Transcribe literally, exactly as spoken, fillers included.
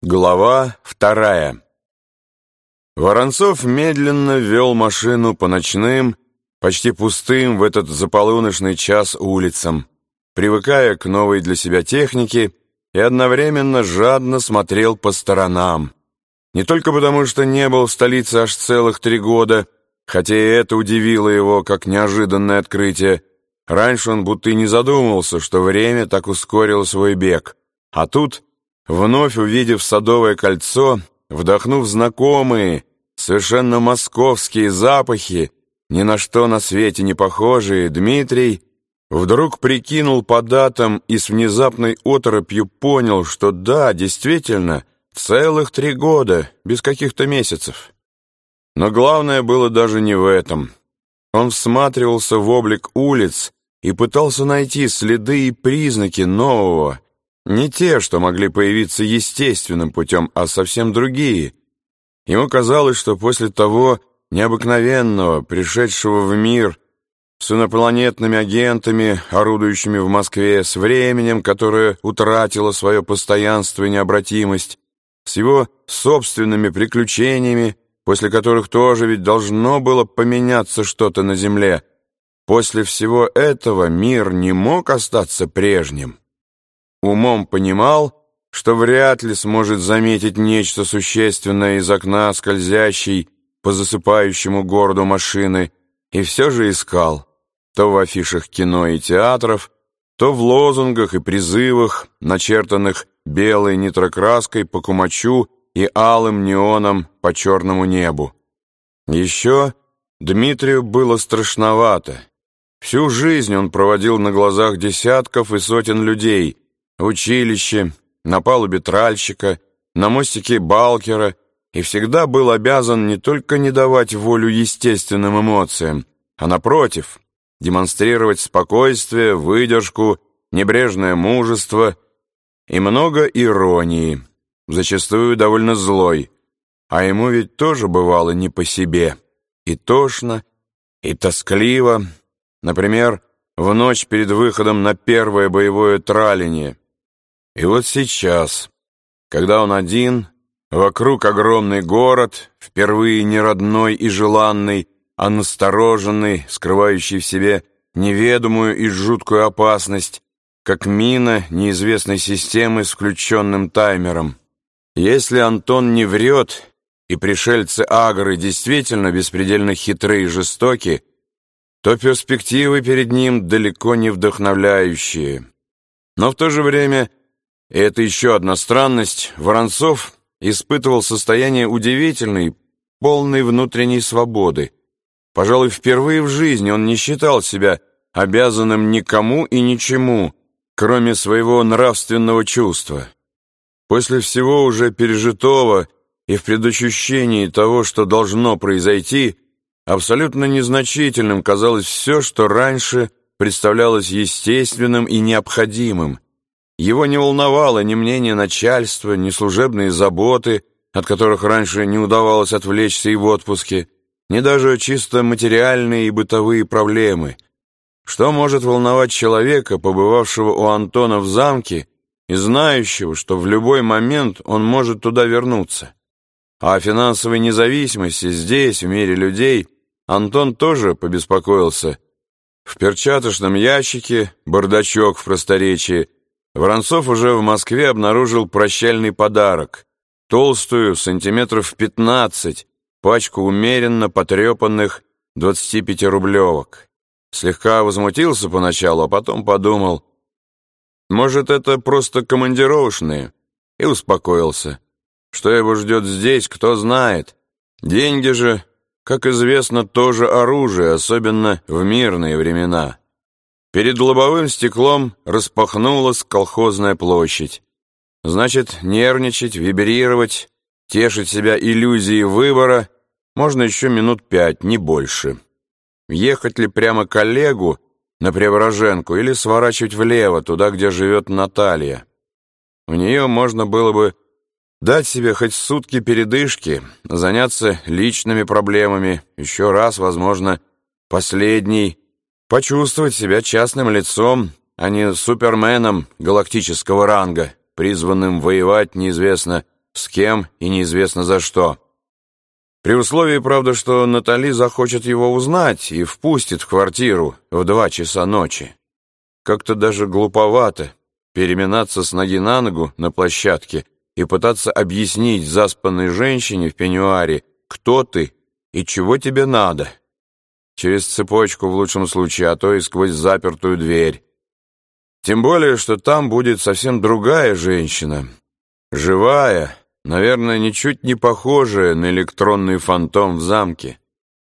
Глава вторая. Воронцов медленно вел машину по ночным, почти пустым в этот заполуночный час улицам, привыкая к новой для себя технике, и одновременно жадно смотрел по сторонам. Не только потому, что не был в столице аж целых три года, хотя и это удивило его как неожиданное открытие. Раньше он будто и не задумывался, что время так ускорило свой бег. А тут, вновь увидев Садовое кольцо, вдохнув знакомые, совершенно московские запахи, ни на что на свете не похожие, Дмитрий вдруг прикинул по датам и с внезапной оторопью понял, что да, действительно, целых три года, без каких-то месяцев. Но главное было даже не в этом. Он всматривался в облик улиц и пытался найти следы и признаки нового, не те, что могли появиться естественным путем, а совсем другие. Ему казалось, что после того необыкновенного, пришедшего в мир с инопланетными агентами, орудующими в Москве, с временем, которое утратило свое постоянство и необратимость, с его собственными приключениями, после которых тоже ведь должно было поменяться что-то на Земле, после всего этого мир не мог остаться прежним. Умом понимал, что вряд ли сможет заметить нечто существенное из окна скользящей по засыпающему городу машины, и все же искал, то в афишах кино и театров, то в лозунгах и призывах, начертанных белой нитрокраской по кумачу и алым неоном по черному небу. Еще Дмитрию было страшновато. Всю жизнь он проводил на глазах десятков и сотен людей, в училище, на палубе тральщика, на мостике Балкера, и всегда был обязан не только не давать волю естественным эмоциям, а, напротив, демонстрировать спокойствие, выдержку, небрежное мужество и много иронии, зачастую довольно злой, а ему ведь тоже бывало не по себе, и тошно, и тоскливо, например, в ночь перед выходом на первое боевое траление. И вот сейчас, когда он один, вокруг огромный город, впервые не родной и желанный, а настороженный, скрывающий в себе неведомую и жуткую опасность, как мина неизвестной системы с включенным таймером. Если Антон не врет, и пришельцы Агры действительно беспредельно хитры и жестоки, то перспективы перед ним далеко не вдохновляющие. Но в то же время, и это еще одна странность, Воронцов испытывал состояние удивительной, полной внутренней свободы. Пожалуй, впервые в жизни он не считал себя обязанным никому и ничему, кроме своего нравственного чувства. После всего уже пережитого и в предощущении того, что должно произойти, абсолютно незначительным казалось все, что раньше представлялось естественным и необходимым. Его не волновало ни мнение начальства, ни служебные заботы, от которых раньше не удавалось отвлечься и в отпуске, ни даже чисто материальные и бытовые проблемы. Что может волновать человека, побывавшего у Антона в замке и знающего, что в любой момент он может туда вернуться? А о финансовой независимости здесь, в мире людей, Антон тоже побеспокоился. В перчаточном ящике, бардачок в просторечии, Воронцов уже в Москве обнаружил прощальный подарок, толстую, сантиметров пятнадцать, пачку умеренно потрепанных двадцатипятирублевок. Слегка возмутился поначалу, а потом подумал, может, это просто командировочные, и успокоился. Что его ждет здесь, кто знает. Деньги же, как известно, тоже оружие, особенно в мирные времена. Перед лобовым стеклом распахнулась колхозная площадь. Значит, нервничать, вибрировать, тешить себя иллюзией выбора можно еще минут пять, не больше. Ехать ли прямо к Олегу на Преображенку или сворачивать влево, туда, где живет Наталья? У нее можно было бы дать себе хоть сутки передышки, заняться личными проблемами, еще раз, возможно, последний, почувствовать себя частным лицом, а не суперменом галактического ранга, призванным воевать неизвестно с кем и неизвестно за что. При условии, правда, что Натали захочет его узнать и впустит в квартиру в два часа ночи. Как-то даже глуповато переминаться с ноги на ногу на площадке и пытаться объяснить заспанной женщине в пеньюаре, кто ты и чего тебе надо. Через цепочку в лучшем случае, а то и сквозь запертую дверь. Тем более, что там будет совсем другая женщина. Живая, наверное, ничуть не похожая на электронный фантом в замке.